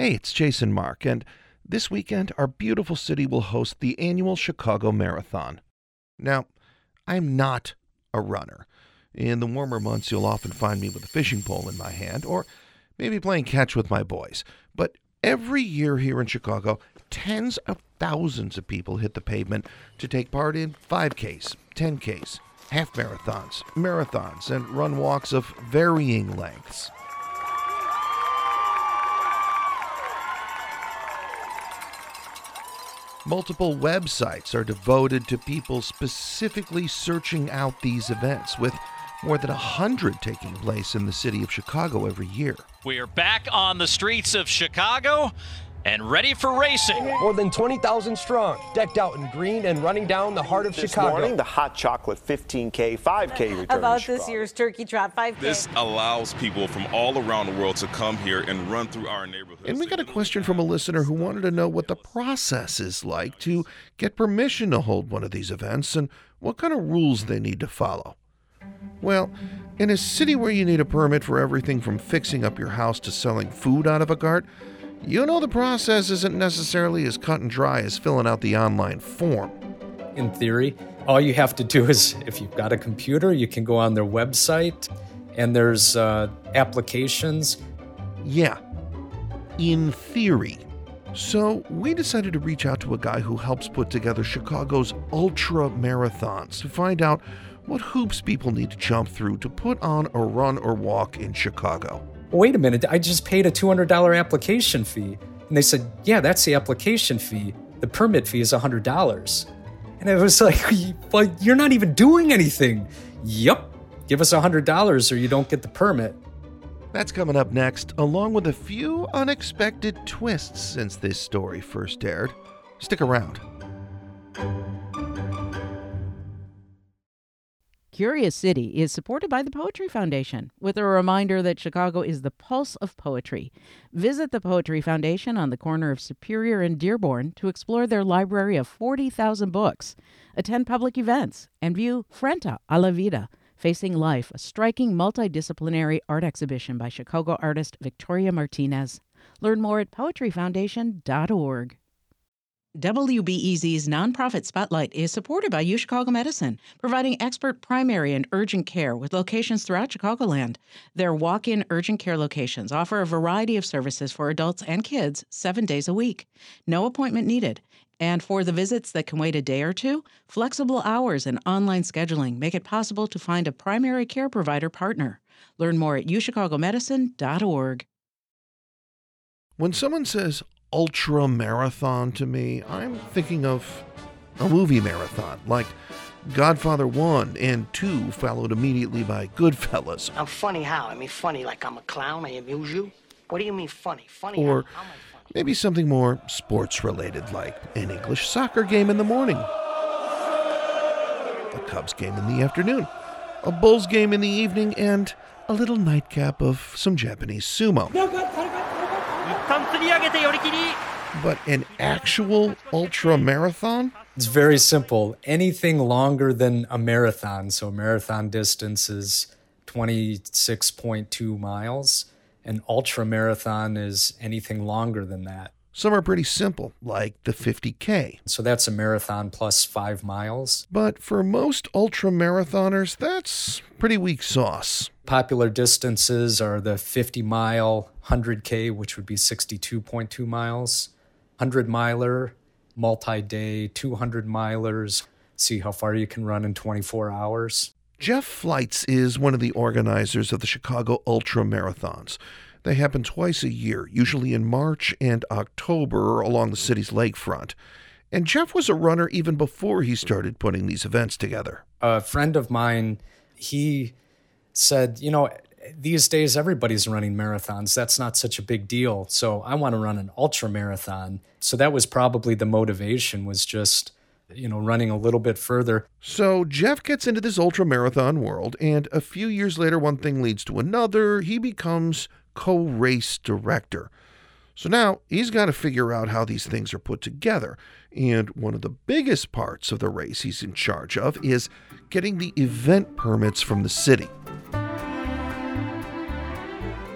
Hey, it's Jason Mark, and this weekend our beautiful city will host the annual Chicago Marathon. Now, I'm not a runner. In the warmer months, you'll often find me with a fishing pole in my hand, or maybe playing catch with my boys. But every year here in Chicago, tens of thousands of people hit the pavement to take part in 5Ks, 10Ks, half marathons, and run walks of varying lengths. Multiple websites are devoted to people specifically searching out these events, with more than 100 taking place in the city of Chicago every year. We are back on the streets of Chicago and ready for racing. More than 20,000 strong, decked out in green and running down the heart of Chicago. This morning, the Hot Chocolate 15K, 5K return About to Chicago. this year's Turkey Trot 5K. This allows people from all around the world to come here and run through our neighborhoods. And we got a question from a listener who wanted to know what the process is like to get permission to hold one of these events and what kind of rules they need to follow. Well, in a city where you need a permit for everything from fixing up your house to selling food out of a cart, you know the process isn't necessarily as cut and dry as filling out the online form. In theory, all you have to do is, if you've got a computer, you can go on their website, and there's applications. Yeah, in theory. So we decided to reach out to a guy who helps put together Chicago's ultra marathons to find out what hoops people need to jump through to put on a run or walk in Chicago. Wait a minute, I just paid a $200 application fee. And they said, yeah, that's the application fee. The permit fee is $100. And it was like, but you're not even doing anything. Yup, give us $100 or you don't get the permit. That's coming up next, along with a few unexpected twists since this story first aired. Stick around. Curious City is supported by the Poetry Foundation, with a reminder that Chicago is the pulse of poetry. Visit the Poetry Foundation on the corner of Superior and Dearborn to explore their library of 40,000 books, attend public events, and view Frente a la Vida, Facing Life, a striking multidisciplinary art exhibition by Chicago artist Victoria Martinez. Learn more at poetryfoundation.org. WBEZ's nonprofit Spotlight is supported by UChicago Medicine, providing expert primary and urgent care with locations throughout Chicagoland. Their walk-in urgent care locations offer a variety of services for adults and kids 7 days a week. No appointment needed. And for the visits that can wait a day or two, flexible hours and online scheduling make it possible to find a primary care provider partner. Learn more at uChicagoMedicine.org. When someone says ultra marathon to me, I'm thinking of a movie marathon, like Godfather 1 and 2, followed immediately by Goodfellas. I'm funny how? I mean funny like I'm a clown, I amuse you? What do you mean funny? Funny Or how am I funny? maybe something more sports-related, like an English soccer game in the morning, a Cubs game in the afternoon, a Bulls game in the evening, and a little nightcap of some Japanese sumo. But an actual ultra marathon? It's very simple. Anything longer than a marathon, so a marathon distance is 26.2 miles. An ultra marathon is anything longer than that. Some are pretty simple, like the 50K. So that's a marathon plus 5 miles. But for most ultra marathoners, that's pretty weak sauce. Popular distances are the 50-mile 100K, which would be 62.2 miles, 100-miler, multi-day 200-milers. See how far you can run in 24 hours. Jeff Flights is one of the organizers of the Chicago Ultra Marathons. They happen twice a year, usually in March and October along the city's lakefront. And Jeff was a runner even before he started putting these events together. A friend of mine, he said, these days everybody's running marathons. That's not such a big deal. So I want to run an ultra marathon. So that was probably the motivation, was just, running a little bit further. So Jeff gets into this ultra marathon world, and a few years later, one thing leads to another. He becomes co-race director. So now he's got to figure out how these things are put together. And one of the biggest parts of the race he's in charge of is getting the event permits from the city.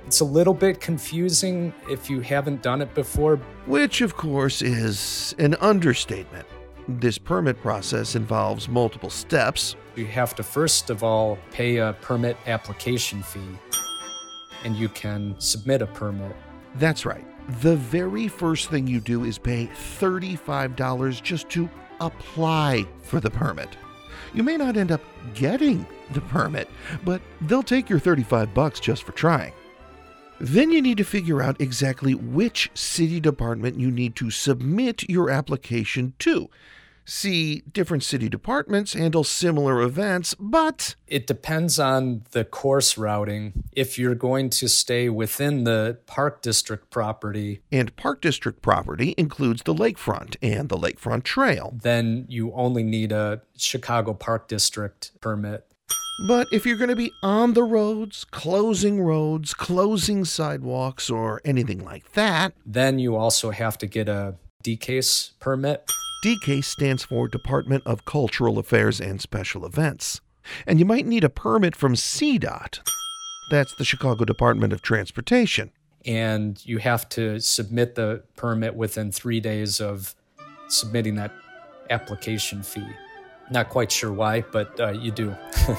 It's a little bit confusing if you haven't done it before. Which, of course, is an understatement. This permit process involves multiple steps. You have to first of all pay a permit application fee, and you can submit a permit. That's right. The very first thing you do is pay $35 just to apply for the permit. You may not end up getting the permit, but they'll take your $35 just for trying. Then you need to figure out exactly which city department you need to submit your application to. See, different city departments handle similar events, but it depends on the course routing. If you're going to stay within the Park District property, and Park District property includes the lakefront and the lakefront trail, then you only need a Chicago Park District permit. But if you're going to be on the roads, closing sidewalks, or anything like that, then you also have to get a DCASE permit. DCASE stands for Department of Cultural Affairs and Special Events. And you might need a permit from CDOT. That's the Chicago Department of Transportation. And you have to submit the permit within 3 days of submitting that application fee. Not quite sure why, but you do.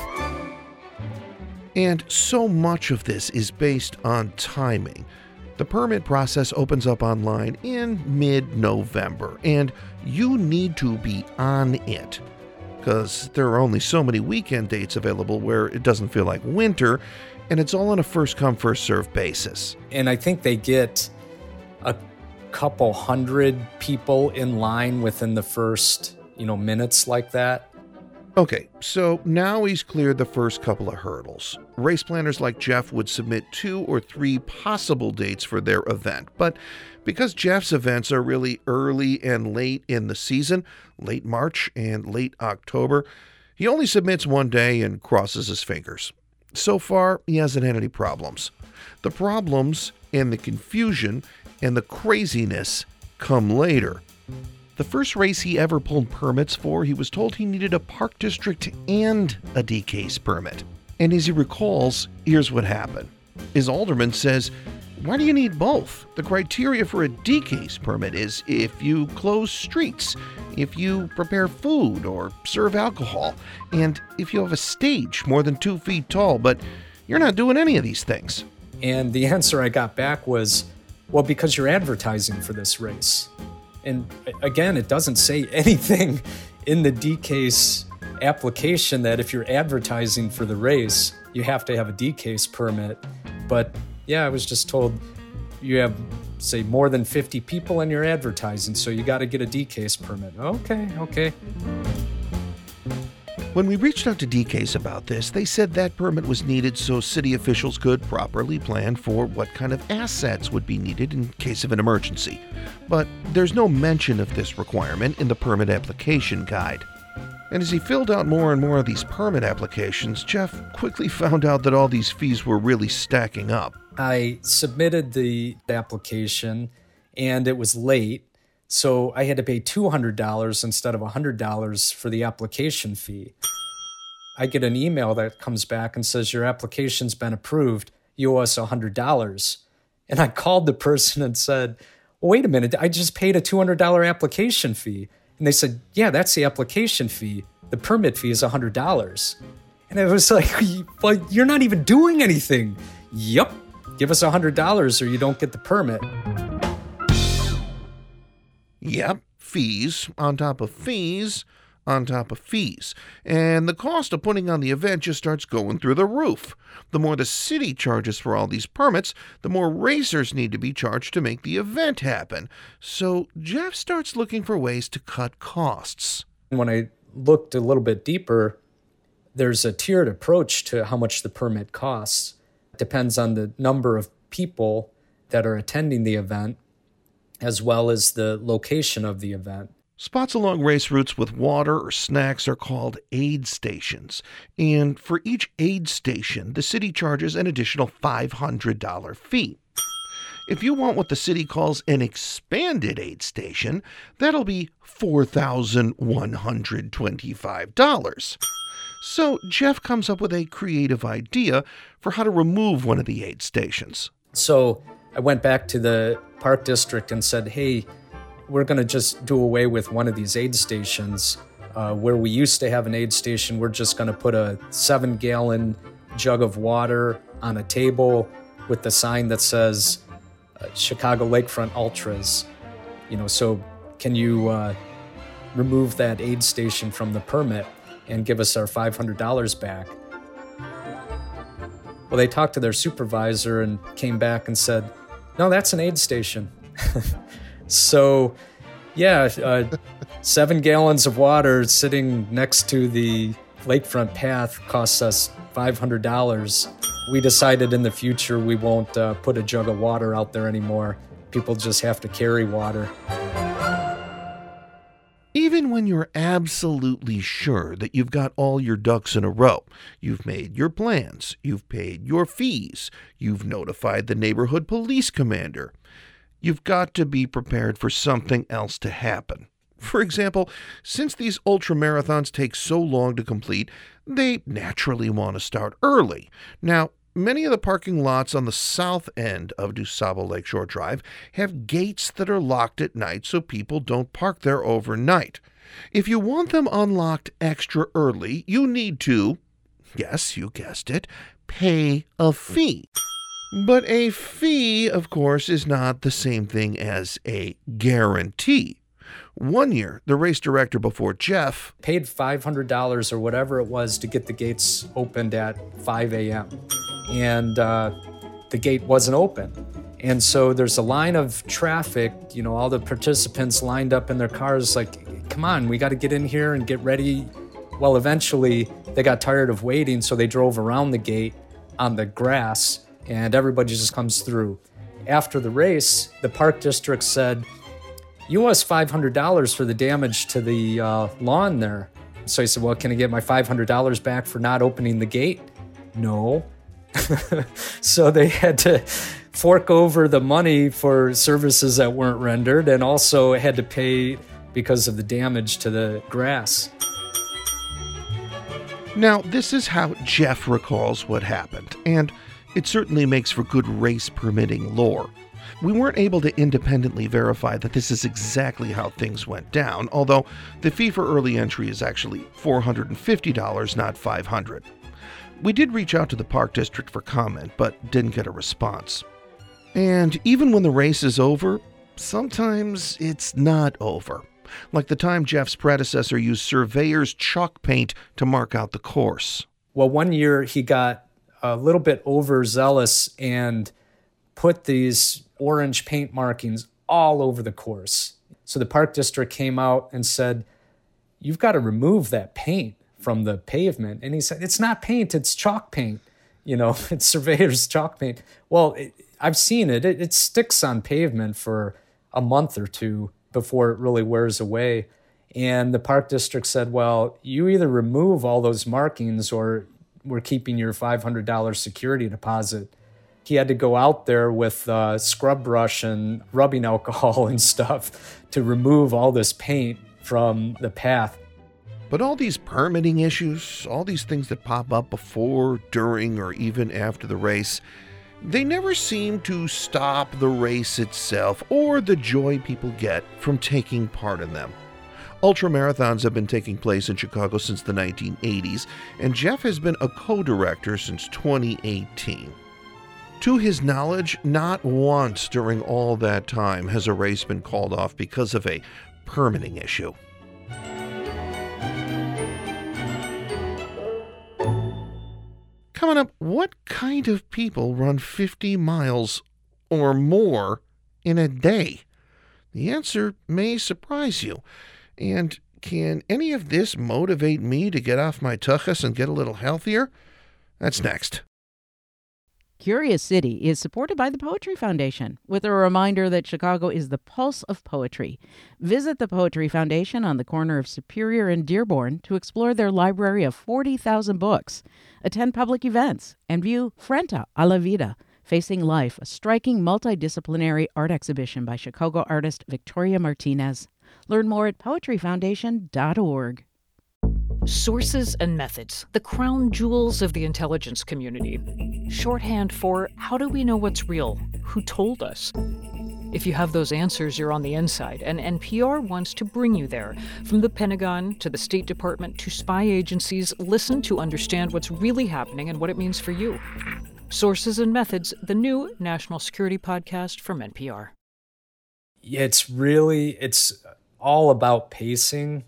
And so much of this is based on timing. The permit process opens up online in mid-November, and you need to be on it, because there are only so many weekend dates available where it doesn't feel like winter, and it's all on a first-come, first-served basis. And I think they get a couple hundred people in line within the first, minutes like that. Okay, so now he's cleared the first couple of hurdles. Race planners like Jeff would submit 2 or 3 possible dates for their event, but because Jeff's events are really early and late in the season, late March and late October, he only submits one day and crosses his fingers. So far, he hasn't had any problems. The problems and the confusion and the craziness come later. The first race he ever pulled permits for, he was told he needed a Park District and a DCASE permit. And as he recalls, here's what happened. His alderman says, "Why do you need both? The criteria for a DCASE permit is if you close streets, if you prepare food or serve alcohol, and if you have a stage more than 2 feet tall, but you're not doing any of these things." And the answer I got back was, well, because you're advertising for this race. And again, it doesn't say anything in the DCASE application that if you're advertising for the race, you have to have a DCASE permit. But yeah, I was just told you have, say, more than 50 people in your advertising, so you got to get a DCASE permit. Okay. When we reached out to DCASE about this, they said that permit was needed so city officials could properly plan for what kind of assets would be needed in case of an emergency. But there's no mention of this requirement in the permit application guide. And as he filled out more and more of these permit applications, Jeff quickly found out that all these fees were really stacking up. I submitted the application, and it was late, so I had to pay $200 instead of $100 for the application fee. I get an email that comes back and says, your application's been approved. You owe us $100. And I called the person and said, well, wait a minute, I just paid a $200 application fee. And they said, yeah, that's the application fee. The permit fee is $100. And it was like, well, you're not even doing anything. Yep, give us $100 or you don't get the permit. Yep, fees on top of fees on top of fees. And the cost of putting on the event just starts going through the roof. The more the city charges for all these permits, the more racers need to be charged to make the event happen. So Jeff starts looking for ways to cut costs. When I looked a little bit deeper, there's a tiered approach to how much the permit costs. It depends on the number of people that are attending the event, as well as the location of the event. Spots along race routes with water or snacks are called aid stations. And for each aid station, the city charges an additional $500 fee. If you want what the city calls an expanded aid station, that'll be $4,125. So Jeff comes up with a creative idea for how to remove one of the aid stations. So I went back to the park district and said, hey, we're going to just do away with one of these aid stations. Where we used to have an aid station, we're just going to put a 7-gallon jug of water on a table with the sign that says Chicago Lakefront Ultras. So can you remove that aid station from the permit and give us our $500 back? Well, they talked to their supervisor and came back and said, no, that's an aid station. So, 7 gallons of water sitting next to the lakefront path costs us $500. We decided in the future we won't put a jug of water out there anymore. People just have to carry water. Even when you're absolutely sure that you've got all your ducks in a row, you've made your plans, you've paid your fees, you've notified the neighborhood police commander, you've got to be prepared for something else to happen. For example, since these ultramarathons take so long to complete, they naturally want to start early. Now, many of the parking lots on the south end of DuSable Lakeshore Drive have gates that are locked at night so people don't park there overnight. If you want them unlocked extra early, you need to, yes, you guessed it, pay a fee. But a fee, of course, is not the same thing as a guarantee. One year, the race director before Jeff paid $500 or whatever it was to get the gates opened at 5 a.m. And the gate wasn't open. And so there's a line of traffic, all the participants lined up in their cars like, come on, we got to get in here and get ready. Well, eventually they got tired of waiting, so they drove around the gate on the grass, and everybody just comes through. After the race, the park district said, you owe us $500 for the damage to the lawn there. So I said, well, can I get my $500 back for not opening the gate? No. So they had to fork over the money for services that weren't rendered and also had to pay because of the damage to the grass. Now, this is how Jeff recalls what happened, and it certainly makes for good race permitting lore. We weren't able to independently verify that this is exactly how things went down, although the fee for early entry is actually $450, not $500. We did reach out to the park district for comment, but didn't get a response. And even when the race is over, sometimes it's not over. Like the time Jeff's predecessor used surveyor's chalk paint to mark out the course. Well, one year he got a little bit overzealous and put these orange paint markings all over the course. So the park district came out and said, you've got to remove that paint from the pavement. And he said, it's not paint, it's chalk paint. It's surveyor's chalk paint. Well, I've seen it. It sticks on pavement for a month or two before it really wears away. And the park district said, well, you either remove all those markings or we're keeping your $500 security deposit. He had to go out there with scrub brush and rubbing alcohol and stuff to remove all this paint from the path. But all these permitting issues, all these things that pop up before, during, or even after the race, they never seem to stop the race itself or the joy people get from taking part in them. Ultramarathons have been taking place in Chicago since the 1980s, and Jeff has been a co-director since 2018. To his knowledge, not once during all that time has a race been called off because of a permitting issue. Coming up, what kind of people run 50 miles or more in a day? The answer may surprise you. And can any of this motivate me to get off my tuchus and get a little healthier? That's next. Curious City is supported by the Poetry Foundation, with a reminder that Chicago is the pulse of poetry. Visit the Poetry Foundation on the corner of Superior and Dearborn to explore their library of 40,000 books, attend public events, and view Frente a la Vida, Facing Life, a striking multidisciplinary art exhibition by Chicago artist Victoria Martinez. Learn more at poetryfoundation.org. Sources and methods, the crown jewels of the intelligence community. Shorthand for how do we know what's real? Who told us? If you have those answers, you're on the inside, and NPR wants to bring you there. From the Pentagon to the State Department to spy agencies, listen to understand what's really happening and what it means for you. Sources and Methods, the new national security podcast from NPR. It's all about pacing.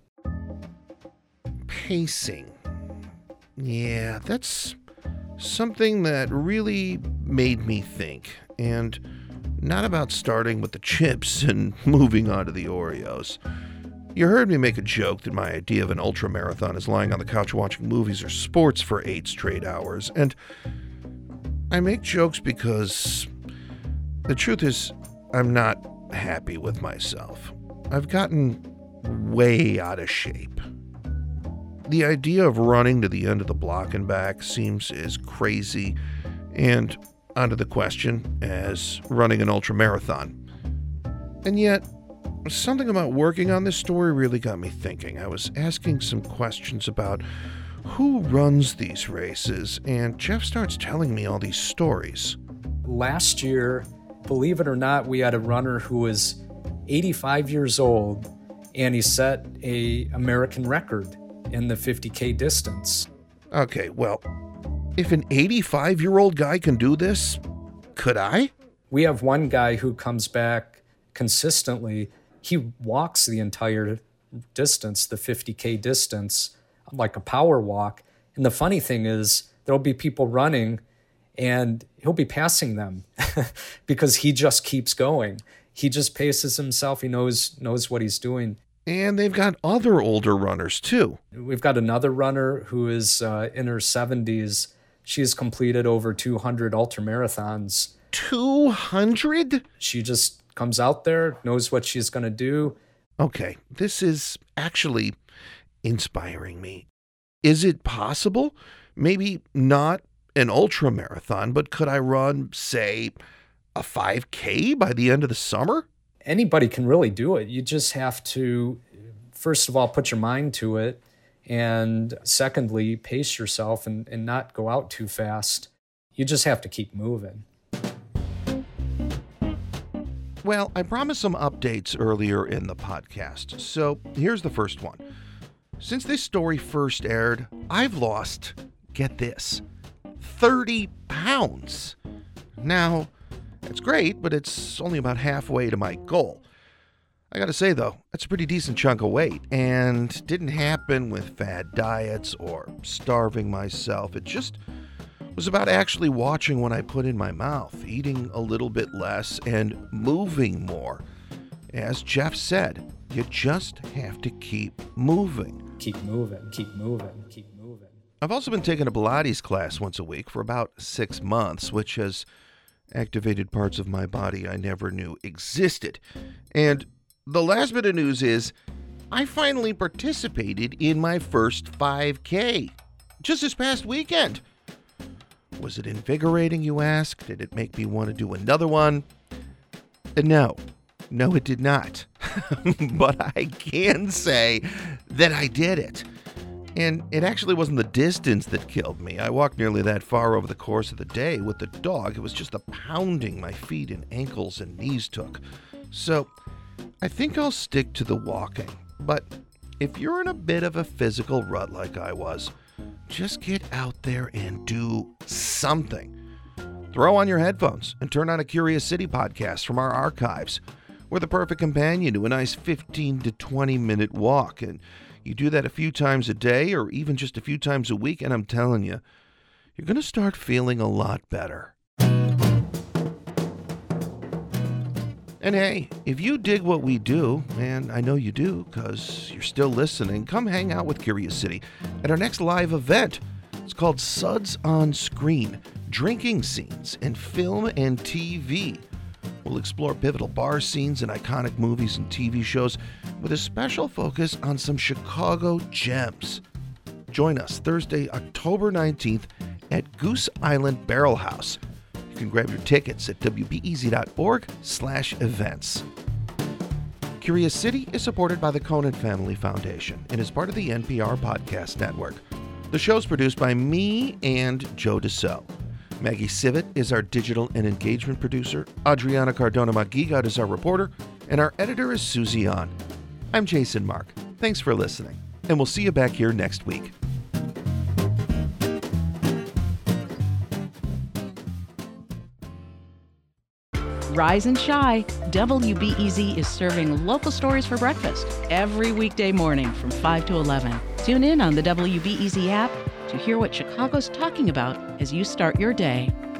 Pacing. Yeah, that's something that really made me think. And not about starting with the chips and moving on to the Oreos. You heard me make a joke that my idea of an ultramarathon is lying on the couch watching movies or sports for 8 straight hours. And I make jokes because the truth is I'm not happy with myself. I've gotten way out of shape. The idea of running to the end of the block and back seems as crazy and onto the question as running an ultramarathon. And yet, something about working on this story really got me thinking. I was asking some questions about who runs these races, and Jeff starts telling me all these stories. Last year, believe it or not, we had a runner who was 85 years old, and he set an American record in the 50K distance. Okay, well, if an 85-year-old guy can do this, could I? We have one guy who comes back consistently. He walks the entire distance, the 50K distance, like a power walk. And the funny thing is, there'll be people running and he'll be passing them because he just keeps going. He just paces himself. He knows what he's doing. And they've got other older runners, too. We've got another runner who is in her 70s. She's completed over 200 ultramarathons. 200? She just comes out there, knows what she's going to do. Okay, this is actually inspiring me. Is it possible? Maybe not an ultramarathon, but could I run, say, a 5K by the end of the summer? Anybody can really do it. You just have to, first of all, put your mind to it. And secondly, pace yourself and not go out too fast. You just have to keep moving. Well, I promised some updates earlier in the podcast, so here's the first one. Since this story first aired, I've lost, get this, 30 pounds. Now, it's great, but it's only about halfway to my goal. I gotta say, though, that's a pretty decent chunk of weight, and didn't happen with fad diets or starving myself. It just was about actually watching what I put in my mouth, eating a little bit less, and moving more. As Jeff said, you just have to keep moving. Keep moving, keep moving, keep moving. I've also been taking a Pilates class once a week for about 6 months, which has activated parts of my body I never knew existed. And the last bit of news is I finally participated in my first 5K just this past weekend. Was it invigorating, you ask? Did it make me want to do another one? No, it did not. But I can say that I did it. And it actually wasn't the distance that killed me. I walked nearly that far over the course of the day with the dog. It was just the pounding my feet and ankles and knees took. So I think I'll stick to the walking. But if you're in a bit of a physical rut like I was, just get out there and do something. Throw on your headphones and turn on a Curious City podcast from our archives. We're the perfect companion to a nice 15 to 20 minute walk. And you do that a few times a day or even just a few times a week, and I'm telling you, you're going to start feeling a lot better. And hey, if you dig what we do, and I know you do because you're still listening, come hang out with Curious City at our next live event. It's called Suds on Screen, Drinking Scenes in Film and TV. We'll explore pivotal bar scenes and iconic movies and TV shows with a special focus on some Chicago gems. Join us Thursday, October 19th at Goose Island Barrel House. You can grab your tickets at wbez.org/events. Curious City is supported by the Conan Family Foundation and is part of the NPR Podcast Network. The show's produced by me and Joe DeCeault. Maggie Sivit is our digital and engagement producer. Adriana Cardona-Maguigat is our reporter. And our editor is Susie An. I'm Jason Mark. Thanks for listening. And we'll see you back here next week. Rise and shine. WBEZ is serving local stories for breakfast every weekday morning from 5 to 11. Tune in on the WBEZ app to hear what Chicago's talking about as you start your day.